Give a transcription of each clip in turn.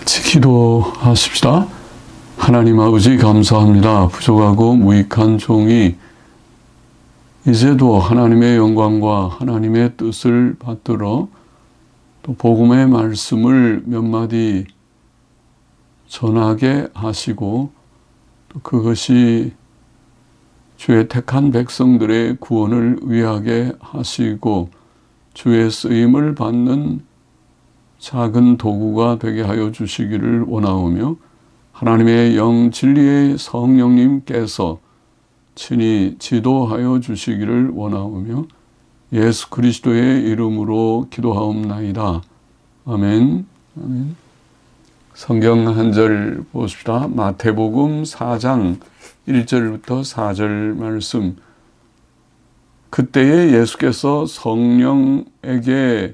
같이 기도하십시다. 하나님 아버지 감사합니다. 부족하고 무익한 종이 이제도 하나님의 영광과 하나님의 뜻을 받들어 또 복음의 말씀을 몇 마디 전하게 하시고 또 그것이 주의 택한 백성들의 구원을 위하게 하시고 주의 쓰임을 받는 작은 도구가 되게 하여 주시기를 원하오며 하나님의 영 진리의 성령님께서 친히 지도하여 주시기를 원하오며 예수 그리스도의 이름으로 기도하옵나이다. 아멘. 아멘. 성경 한 절 보십시다. 마태복음 4장 1절부터 4절 말씀. 그때에 예수께서 성령님에게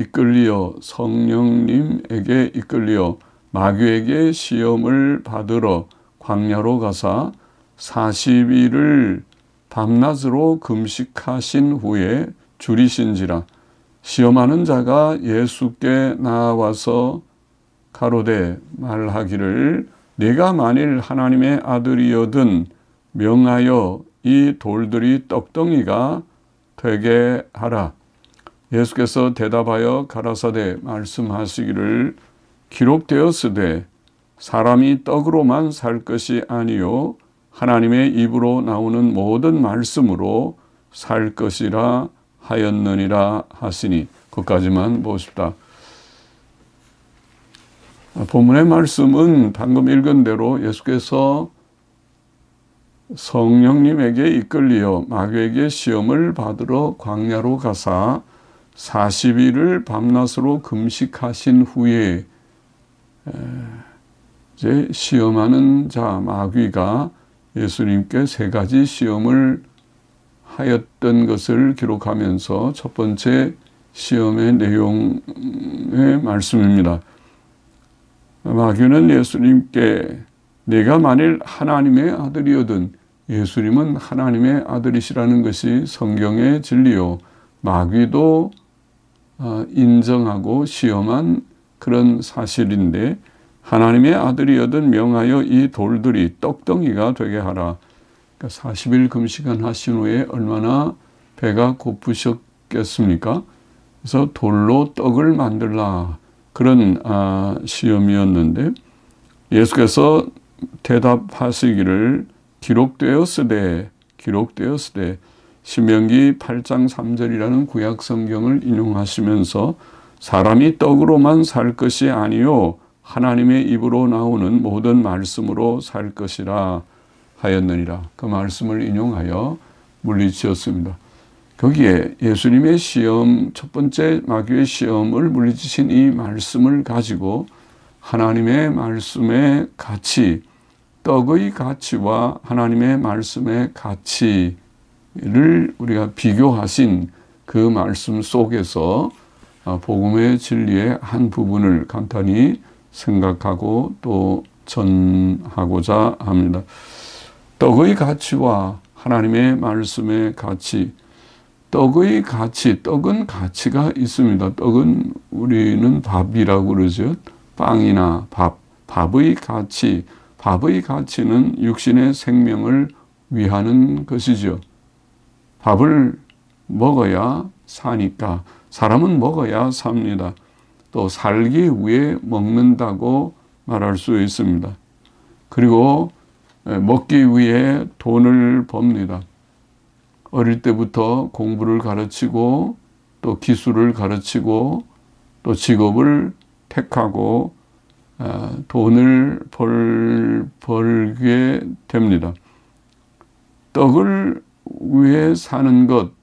이끌리어 마귀에게 시험을 받으러 광야로 가사 40일을 밤낮으로 금식하신 후에 줄이신지라. 시험하는 자가 예수께 나와서 가로되 말하기를 네가 만일 하나님의 아들이여든 명하여 이 돌들이 떡덩이가 되게 하라. 예수께서 대답하여 가라사대 말씀하시기를 기록되었으되 사람이 떡으로만 살 것이 아니요 하나님의 입으로 나오는 모든 말씀으로 살 것이라 하였느니라 하시니. 그것까지만 보십시다. 본문의 말씀은 방금 읽은 대로 예수께서 성령님에게 이끌리어 마귀에게 시험을 받으러 광야로 가사 40일을 밤낮으로 금식하신 후에 이제 시험하는 자 마귀가 예수님께 세 가지 시험을 하였던 것을 기록하면서 첫 번째 시험의 내용의 말씀입니다. 마귀는 예수님께 네가 만일 하나님의 아들이거든, 예수님은 하나님의 아들이시라는 것이 성경의 진리요 마귀도 인정하고 시험한 그런 사실인데, 하나님의 아들이여든 명하여 이 돌들이 떡덩이가 되게 하라. 그러니까 40일 금식한 하신 후에 얼마나 배가 고프셨겠습니까? 그래서 돌로 떡을 만들라. 그런 시험이었는데 예수께서 대답하시기를 기록되었으되 신명기 8장 3절이라는 구약 성경을 인용하시면서 사람이 떡으로만 살 것이 아니요 하나님의 입으로 나오는 모든 말씀으로 살 것이라 하였느니라. 그 말씀을 인용하여 물리치었습니다. 거기에 예수님의 시험, 첫 번째 마귀의 시험을 물리치신 이 말씀을 가지고 하나님의 말씀의 가치, 떡의 가치와 하나님의 말씀의 가치를 우리가 비교하신 그 말씀 속에서 복음의 진리의 한 부분을 간단히 생각하고 또 전하고자 합니다. 떡의 가치와 하나님의 말씀의 가치. 떡의 가치, 떡은 가치가 있습니다. 떡은 우리는 밥이라고 그러죠. 빵이나 밥. 밥의 가치는 육신의 생명을 위하는 것이죠. 밥을 먹어야 사니까 사람은 먹어야 삽니다. 또 살기 위해 먹는다고 말할 수 있습니다. 그리고 먹기 위해 돈을 법니다. 어릴 때부터 공부를 가르치고 또 기술을 가르치고 또 직업을 택하고 돈을 벌게 됩니다. 떡을 위해 사는 것,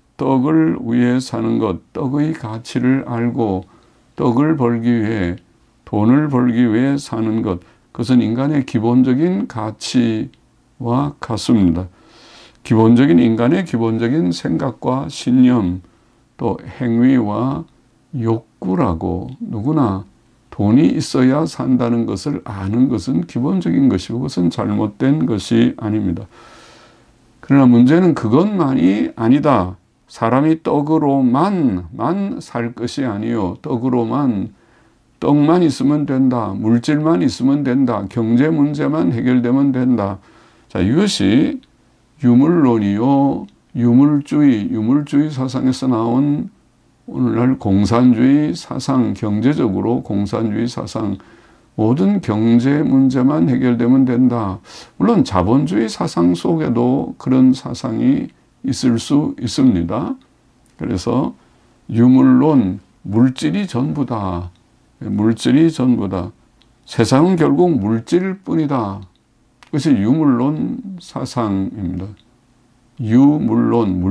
떡의 가치를 알고 떡을 벌기 위해, 돈을 벌기 위해 사는 것, 그것은 인간의 기본적인 가치와 같습니다. 인간의 기본적인 생각과 신념, 또 행위와 욕구라고 누구나 돈이 있어야 산다는 것을 아는 것은 기본적인 것이고 그것은 잘못된 것이 아닙니다. 그러나 문제는 그것만이 아니다. 사람이 떡으로만 살 것이 아니요 떡으로만 떡만 있으면 된다. 물질만 있으면 된다. 경제 문제만 해결되면 된다. 자, 이것이 유물론이요. 유물주의 사상에서 나온 오늘날 공산주의 사상, 경제적으로 공산주의 사상, 모든 경제 문제만 해결되면 된다. 물론 자본주의 사상 속에도 그런 사상이 있을 수 있습니다. 그래서 유물론, 물질이 전부다. 물질이 전부다. 세상은 결국 물질일 뿐이다. 그것이 유물론 사상입니다. 유물론,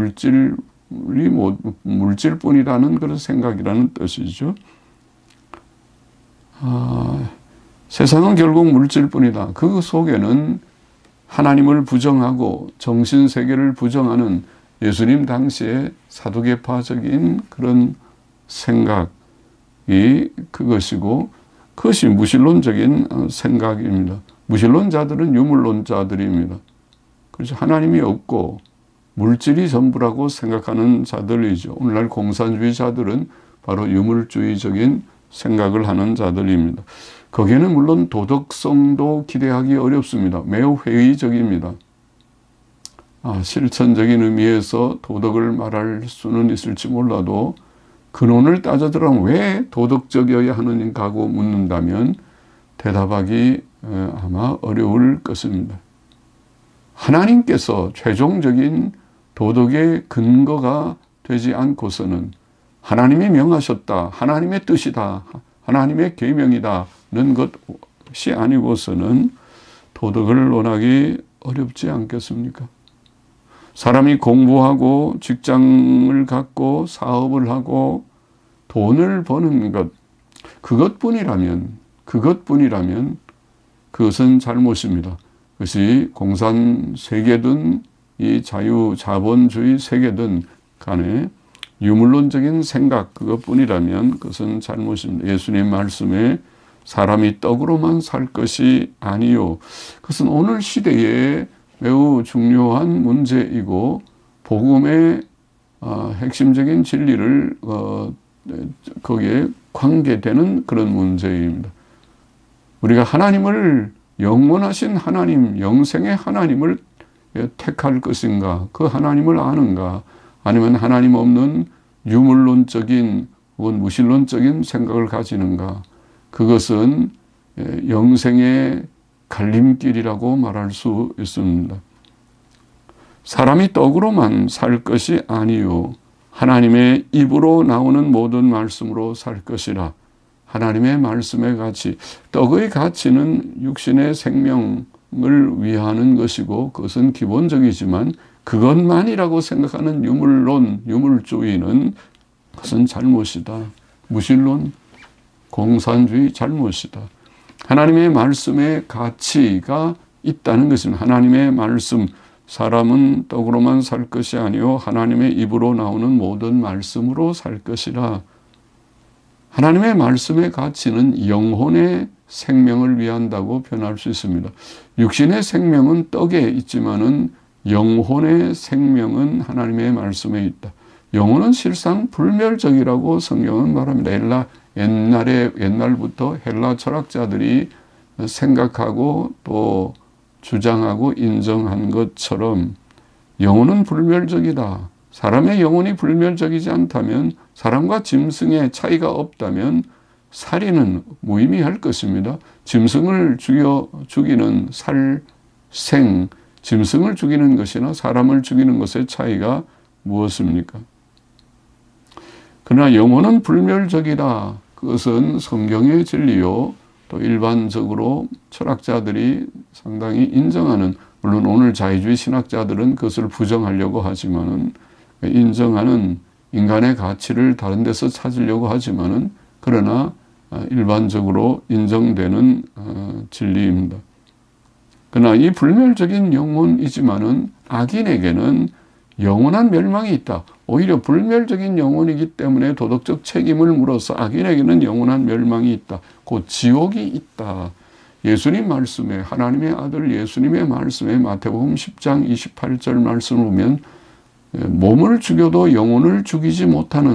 물질뿐이라는 그런 생각이라는 뜻이죠. 세상은 결국 물질뿐이다. 그 속에는 하나님을 부정하고 정신세계를 부정하는 예수님 당시의 사두개파적인 그런 생각이 그것이고, 그것이 무신론적인 생각입니다. 무신론자들은 유물론자들입니다. 그래서 하나님이 없고 물질이 전부라고 생각하는 자들이죠. 오늘날 공산주의자들은 바로 유물주의적인 생각을 하는 자들입니다. 거기에는 물론 도덕성도 기대하기 어렵습니다. 매우 회의적입니다. 실천적인 의미에서 도덕을 말할 수는 있을지 몰라도 근원을 따져들어보면 왜 도덕적이어야 하는가고 묻는다면 대답하기 아마 어려울 것입니다. 하나님께서 최종적인 도덕의 근거가 되지 않고서는 하나님이 명하셨다, 하나님의 뜻이다, 하나님의 계명이다는 것이 아니고서는 도덕을 논하기 어렵지 않겠습니까? 사람이 공부하고 직장을 갖고 사업을 하고 돈을 버는 것, 그것뿐이라면 그것은 잘못입니다. 그것이 공산 세계든 이 자유자본주의 세계든 간에 유물론적인 생각 그것뿐이라면 그것은 잘못입니다. 예수님 말씀에 사람이 떡으로만 살 것이 아니요. 그것은 오늘 시대에 매우 중요한 문제이고 복음의 핵심적인 진리를 거기에 관계되는 그런 문제입니다. 우리가 하나님을 영원하신 하나님, 영생의 하나님을 택할 것인가? 그 하나님을 아는가? 아니면 하나님 없는 유물론적인 혹은 무신론적인 생각을 가지는가? 그것은 영생의 갈림길이라고 말할 수 있습니다. 사람이 떡으로만 살 것이 아니요 하나님의 입으로 나오는 모든 말씀으로 살 것이라. 하나님의 말씀의 가치, 떡의 가치는 육신의 생명을 위하는 것이고 그것은 기본적이지만 그것만이라고 생각하는 유물론, 유물주의는 그것은 잘못이다. 무신론, 공산주의 잘못이다. 하나님의 말씀의 가치가 있다는 것입니다. 하나님의 말씀, 사람은 떡으로만 살 것이 아니요 하나님의 입으로 나오는 모든 말씀으로 살 것이라. 하나님의 말씀의 가치는 영혼의 생명을 위한다고 표현할 수 있습니다. 육신의 생명은 떡에 있지만은 영혼의 생명은 하나님의 말씀에 있다. 영혼은 실상 불멸적이라고 성경은 말합니다. 옛날부터 헬라 철학자들이 생각하고 또 주장하고 인정한 것처럼 영혼은 불멸적이다. 사람의 영혼이 불멸적이지 않다면, 사람과 짐승의 차이가 없다면 살인은 무의미할 것입니다. 짐승을 죽이는 살생, 짐승을 죽이는 것이나 사람을 죽이는 것의 차이가 무엇입니까? 그러나 영혼은 불멸적이다. 그것은 성경의 진리요. 또 일반적으로 철학자들이 상당히 인정하는, 물론 오늘 자유주의 신학자들은 그것을 부정하려고 하지만은, 인정하는 인간의 가치를 다른 데서 찾으려고 하지만은, 그러나 일반적으로 인정되는 진리입니다. 그러나 이 불멸적인 영혼이지만은 악인에게는 영원한 멸망이 있다. 오히려 불멸적인 영혼이기 때문에 도덕적 책임을 물어서 악인에게는 영원한 멸망이 있다. 곧 지옥이 있다. 예수님 말씀에, 하나님의 아들 예수님의 말씀에 마태복음 10장 28절 말씀을 보면 몸을 죽여도 영혼을 죽이지 못하는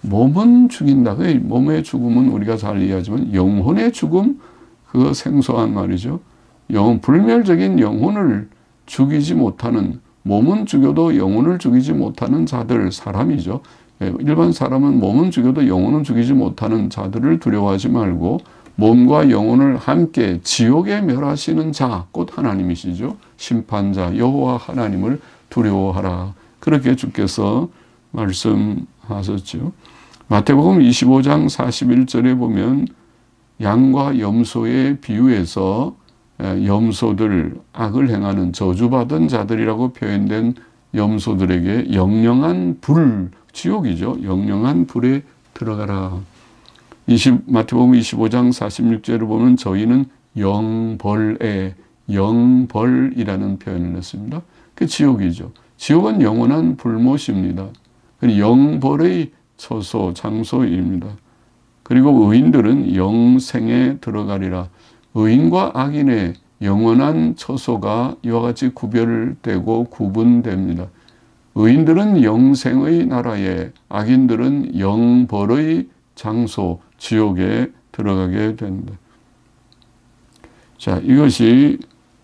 몸은 죽인다. 그 몸의 죽음은 우리가 잘 이해하지만 영혼의 죽음, 그거 생소한 말이죠. 불멸적인 영혼을 죽이지 못하는, 몸은 죽여도 영혼을 죽이지 못하는 자들, 사람이죠. 일반 사람은 몸은 죽여도 영혼은 죽이지 못하는 자들을 두려워하지 말고 몸과 영혼을 함께 지옥에 멸하시는 자, 곧 하나님이시죠. 심판자 여호와 하나님을 두려워하라. 그렇게 주께서 말씀하셨죠. 마태복음 25장 41절에 보면 양과 염소의 비유에서 염소들, 악을 행하는 저주받은 자들이라고 표현된 염소들에게 영영한 불, 지옥이죠. 영영한 불에 들어가라. 마태복음 25장 46절을 보면 저희는 영벌에, 영벌이라는 표현을 했습니다. 그 지옥이죠. 지옥은 영원한 불못입니다. 영벌의 처소, 장소입니다. 그리고 의인들은 영생에 들어가리라. 의인과 악인의 영원한 처소가 이와 같이 구별되고 구분됩니다. 의인들은 영생의 나라에, 악인들은 영벌의 장소, 지옥에 들어가게 된다. 자, 이것이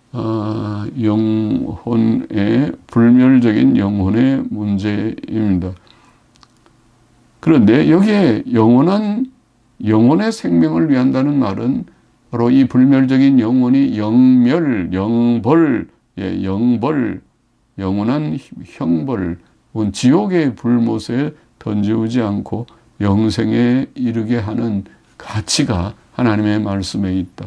영혼의, 불멸적인 영혼의 문제입니다. 그런데 여기에 영혼의 생명을 위한다는 말은 바로 이 불멸적인 영혼이 영멸, 영벌, 영벌, 영원한 형벌, 지옥의 불못에 던지우지 않고 영생에 이르게 하는 가치가 하나님의 말씀에 있다.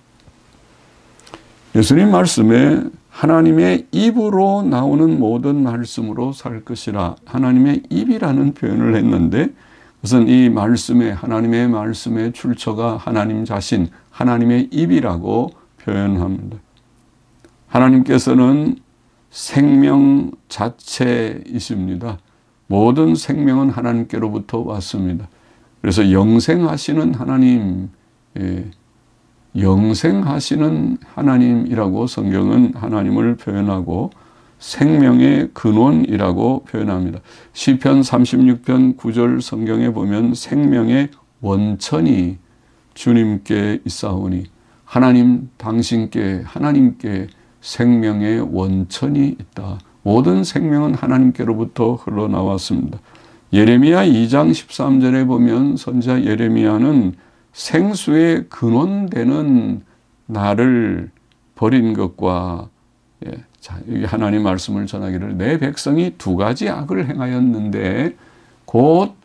예수님 말씀에 하나님의 입으로 나오는 모든 말씀으로 살 것이라, 하나님의 입이라는 표현을 했는데, 그것은 이 말씀에, 하나님의 말씀의 출처가 하나님 자신, 하나님의 입이라고 표현합니다. 하나님께서는 생명 자체이십니다. 모든 생명은 하나님께로부터 왔습니다. 그래서 영생하시는 하나님, 영생하시는 하나님이라고 성경은 하나님을 표현하고 생명의 근원이라고 표현합니다. 시편 36편 9절 성경에 보면 생명의 원천이 주님께 있사오니, 하나님 당신께, 하나님께 생명의 원천이 있다. 모든 생명은 하나님께로부터 흘러나왔습니다. 예레미야 2장 13절에 보면 선지자 예레미야는 생수의 근원되는 나를 버린 것과, 자, 여기 하나님 말씀을 전하기를 내 백성이 두 가지 악을 행하였는데 곧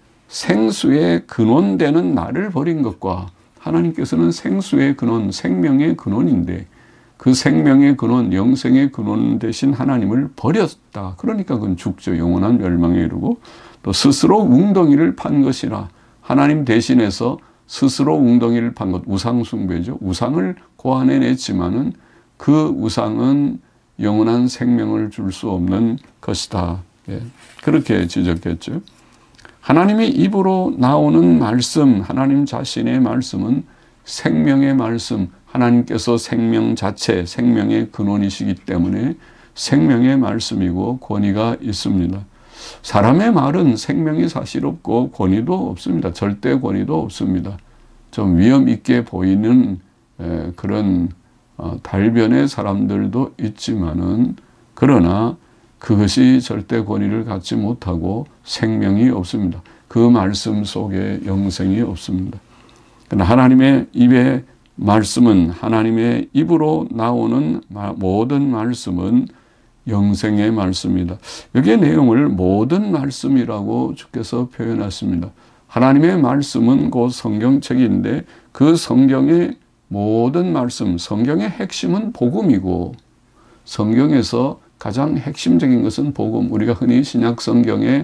생수의 근원되는 나를 버린 것과, 하나님께서는 생수의 근원, 생명의 근원인데 그 생명의 근원, 영생의 근원 되신 하나님을 버렸다. 그러니까 그건 죽죠. 영원한 멸망에 이르고, 또 스스로 웅덩이를 판 것이라, 하나님 대신해서 스스로 웅덩이를 판 것, 우상 숭배죠. 우상을 고안해냈지만은 그 우상은 영원한 생명을 줄 수 없는 것이다. 그렇게 지적했죠. 하나님의 입으로 나오는 말씀, 하나님 자신의 말씀은 생명의 말씀, 하나님께서 생명 자체, 생명의 근원이시기 때문에 생명의 말씀이고 권위가 있습니다. 사람의 말은 생명이 사실 없고 권위도 없습니다. 절대 권위도 없습니다. 좀 위험 있게 보이는 그런 달변의 사람들도 있지만은, 그러나 그것이 절대 권위를 갖지 못하고 생명이 없습니다. 그 말씀 속에 영생이 없습니다. 그러나 하나님의 입의 말씀은, 하나님의 입으로 나오는 모든 말씀은 영생의 말씀이다. 여기의 내용을 모든 말씀이라고 주께서 표현했습니다. 하나님의 말씀은 곧 성경책인데 그 성경의 모든 말씀, 성경의 핵심은 복음이고, 성경에서 가장 핵심적인 것은 복음. 우리가 흔히 신약 성경의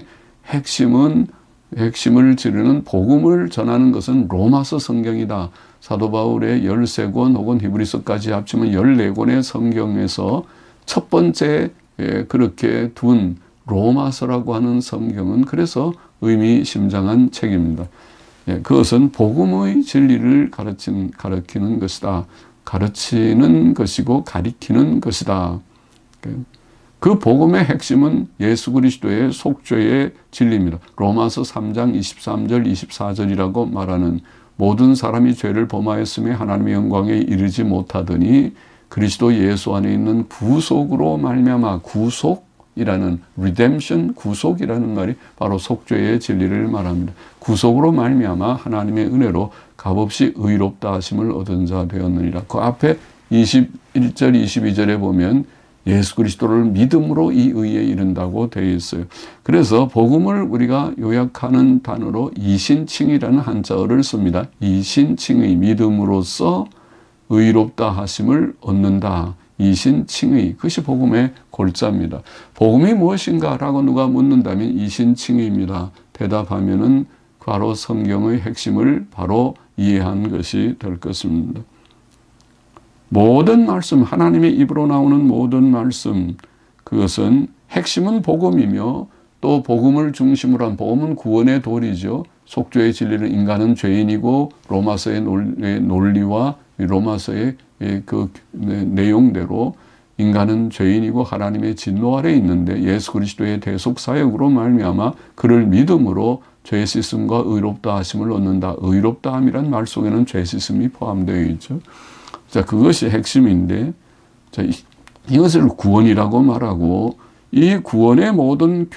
핵심을 지르는 복음을 전하는 것은 로마서 성경이다. 사도 바울의 13권 혹은 히브리서까지 합치면 14권의 성경에서 첫 번째 그렇게 둔 로마서라고 하는 성경은 그래서 의미심장한 책입니다. 그것은 복음의 진리를 가르치는 것이다. 가르치는 것이고 가리키는 것이다. 그 복음의 핵심은 예수 그리스도의 속죄의 진리입니다. 로마서 3장 23절 24절이라고 말하는 모든 사람이 죄를 범하였으며 하나님의 영광에 이르지 못하더니 그리스도 예수 안에 있는 구속으로 말미암아, 구속이라는 redemption, 구속이라는 말이 바로 속죄의 진리를 말합니다. 구속으로 말미암아 하나님의 은혜로 값없이 의롭다 하심을 얻은 자 되었느니라. 그 앞에 21절 22절에 보면 예수 그리스도를 믿음으로 이 의에 이른다고 되어 있어요. 그래서 복음을 우리가 요약하는 단어로 이신칭이라는 한자어를 씁니다. 이신칭의, 믿음으로써 의롭다 하심을 얻는다. 이신칭의, 그것이 복음의 골자입니다. 복음이 무엇인가 라고 누가 묻는다면 이신칭의입니다. 대답하면은 바로 성경의 핵심을 바로 이해한 것이 될 것입니다. 모든 말씀, 하나님의 입으로 나오는 모든 말씀, 그것은 핵심은 복음이며 또 복음을 중심으로 한, 복음은 구원의 도리죠. 속죄의 진리는 인간은 죄인이고 로마서의 논리와 로마서의 그 내용대로 인간은 죄인이고 하나님의 진노 아래 있는데 예수 그리스도의 대속 사역으로 말미암아 그를 믿음으로 죄 씻음과 의롭다 하심을 얻는다. 의롭다 함이란 말 속에는 죄 씻음이 포함되어 있죠. 자, 그것이 핵심인데, 자, 이것을 구원이라고 말하고, 이 구원의 모든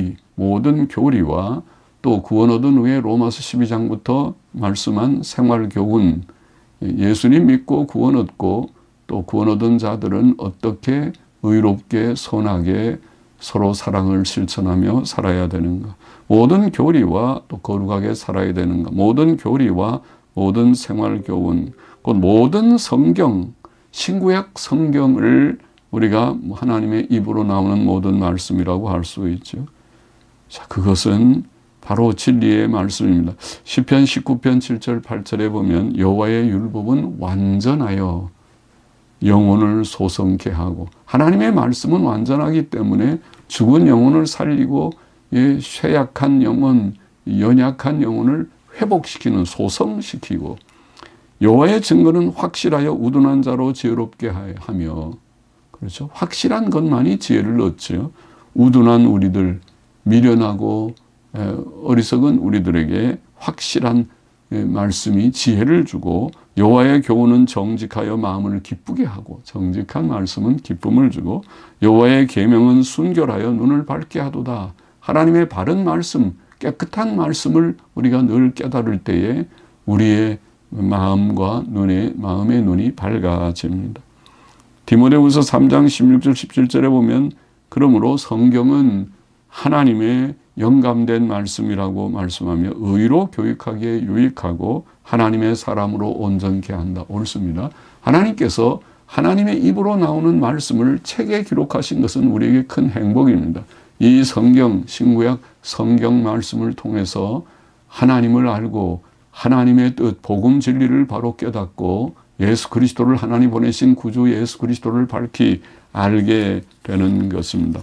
교리와 또 구원 얻은 후에 로마서 12장부터 말씀한 생활교훈, 예수님 믿고 구원 얻고 또 구원 얻은 자들은 어떻게 의롭게 선하게 서로 사랑을 실천하며 살아야 되는가. 모든 교리와 또 거룩하게 살아야 되는가. 모든 교리와 모든 생활교훈, 곧 모든 성경, 신구약 성경을 우리가 하나님의 입으로 나오는 모든 말씀이라고 할 수 있죠. 자, 그것은 바로 진리의 말씀입니다. 시편 19편 7절 8절에 보면 여호와의 율법은 완전하여 영혼을 소성케 하고, 하나님의 말씀은 완전하기 때문에 죽은 영혼을 살리고 쇠약한 영혼, 연약한 영혼을 회복시키는, 소성시키고, 여호와의 증거는 확실하여 우둔한 자로 지혜롭게 하며, 그렇죠? 확실한 것만이 지혜를 얻죠. 우둔한 우리들, 미련하고 어리석은 우리들에게 확실한 말씀이 지혜를 주고, 여호와의 교훈은 정직하여 마음을 기쁘게 하고, 정직한 말씀은 기쁨을 주고, 여호와의 계명은 순결하여 눈을 밝게 하도다. 하나님의 바른 말씀, 깨끗한 말씀을 우리가 늘 깨달을 때에 우리의 마음과 마음의 눈이 밝아집니다. 디모데후서 3장 16절 17절에 보면 그러므로 성경은 하나님의 영감된 말씀이라고 말씀하며 의로 교육하기에 유익하고 하나님의 사람으로 온전케 한다. 옳습니다. 하나님께서 하나님의 입으로 나오는 말씀을 책에 기록하신 것은 우리에게 큰 행복입니다. 이 성경, 신구약 성경 말씀을 통해서 하나님을 알고 하나님의 뜻, 복음 진리를 바로 깨닫고 예수 그리스도를, 하나님 보내신 구주 예수 그리스도를 밝히 알게 되는 것입니다.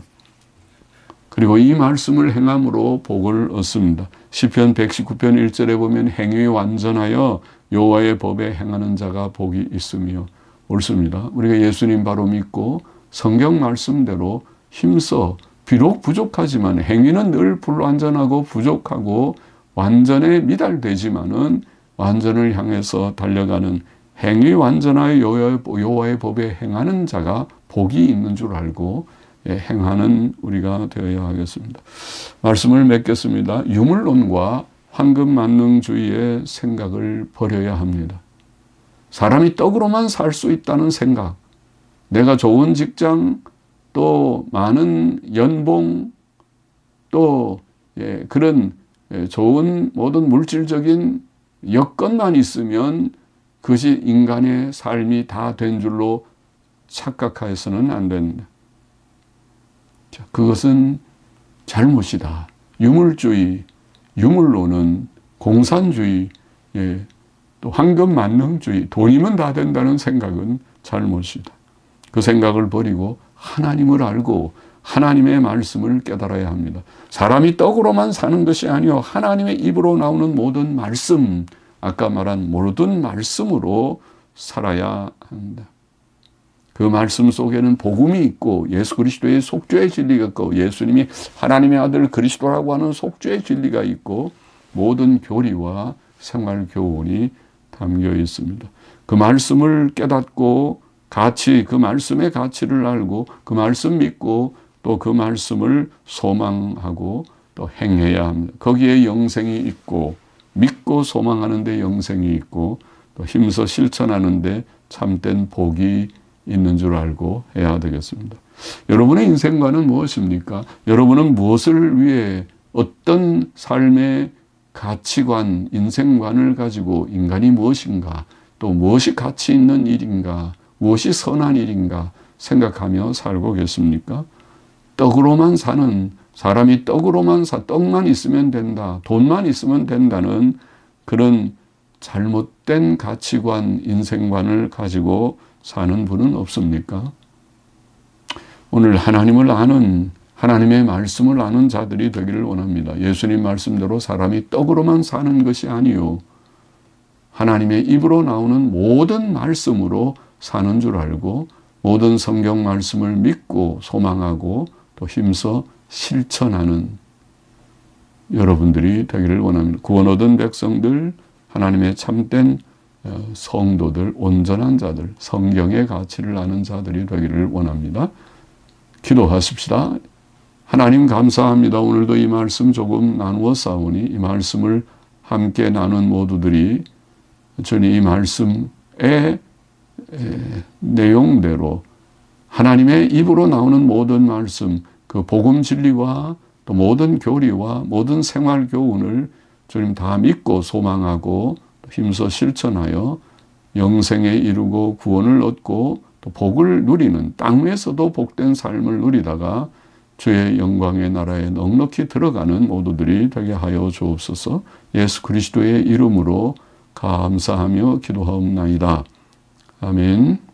그리고 이 말씀을 행함으로 복을 얻습니다. 시편 119편 1절에 보면 행위 완전하여 여호와의 법에 행하는 자가 복이 있으며, 옳습니다. 우리가 예수님 바로 믿고 성경 말씀대로 힘써, 비록 부족하지만 행위는 늘 불완전하고 부족하고 완전에 미달되지만은 완전을 향해서 달려가는 행위 완전하여 여호와의 법에 행하는 자가 복이 있는 줄 알고 행하는 우리가 되어야 하겠습니다. 말씀을 맺겠습니다. 유물론과 황금만능주의의 생각을 버려야 합니다. 사람이 떡으로만 살 수 있다는 생각, 내가 좋은 직장, 또 많은 연봉, 또 그런 좋은 모든 물질적인 여건만 있으면 그것이 인간의 삶이 다 된 줄로 착각해서는 안 됩니다. 그것은 잘못이다. 유물주의, 유물론은 공산주의, 또 황금만능주의, 돈이면 다 된다는 생각은 잘못이다. 그 생각을 버리고 하나님을 알고 하나님의 말씀을 깨달아야 합니다. 사람이 떡으로만 사는 것이 아니요 하나님의 입으로 나오는 모든 말씀, 아까 말한 모든 말씀으로 살아야 한다. 그 말씀 속에는 복음이 있고 예수 그리스도의 속죄의 진리가 있고 예수님이 하나님의 아들 그리스도라고 하는 속죄의 진리가 있고 모든 교리와 생활 교훈이 담겨 있습니다. 그 말씀을 깨닫고 그 말씀의 가치를 알고 그 말씀 믿고 또 그 말씀을 소망하고 또 행해야 합니다. 거기에 영생이 있고 믿고 소망하는 데 영생이 있고 또 힘써 실천하는 데 참된 복이 있는 줄 알고 해야 되겠습니다. 여러분의 인생관은 무엇입니까? 여러분은 무엇을 위해 어떤 삶의 가치관, 인생관을 가지고 인간이 무엇인가, 또 무엇이 가치 있는 일인가, 무엇이 선한 일인가 생각하며 살고 계십니까? 떡으로만 사는 사람이 떡만 있으면 된다, 돈만 있으면 된다는 그런 잘못된 가치관, 인생관을 가지고 사는 분은 없습니까? 오늘 하나님의 말씀을 아는 자들이 되기를 원합니다. 예수님 말씀대로 사람이 떡으로만 사는 것이 아니요, 하나님의 입으로 나오는 모든 말씀으로 사는 줄 알고 모든 성경 말씀을 믿고 소망하고 또 힘써 실천하는 여러분들이 되기를 원합니다. 구원 얻은 백성들, 하나님의 참된 성도들, 온전한 자들, 성경의 가치를 아는 자들이 되기를 원합니다. 기도하십시다. 하나님 감사합니다. 오늘도 이 말씀 조금 나누어 싸우니 이 말씀을 함께 나눈 모두들이 주님 이 말씀의 내용대로 하나님의 입으로 나오는 모든 말씀, 그 복음 진리와 또 모든 교리와 모든 생활 교훈을 주님 다 믿고 소망하고 힘써 실천하여 영생에 이르고 구원을 얻고 또 복을 누리는, 땅 위에서도 복된 삶을 누리다가 주의 영광의 나라에 넉넉히 들어가는 모두들이 되게 하여 주옵소서. 예수 그리스도의 이름으로 감사하며 기도하옵나이다. 아멘.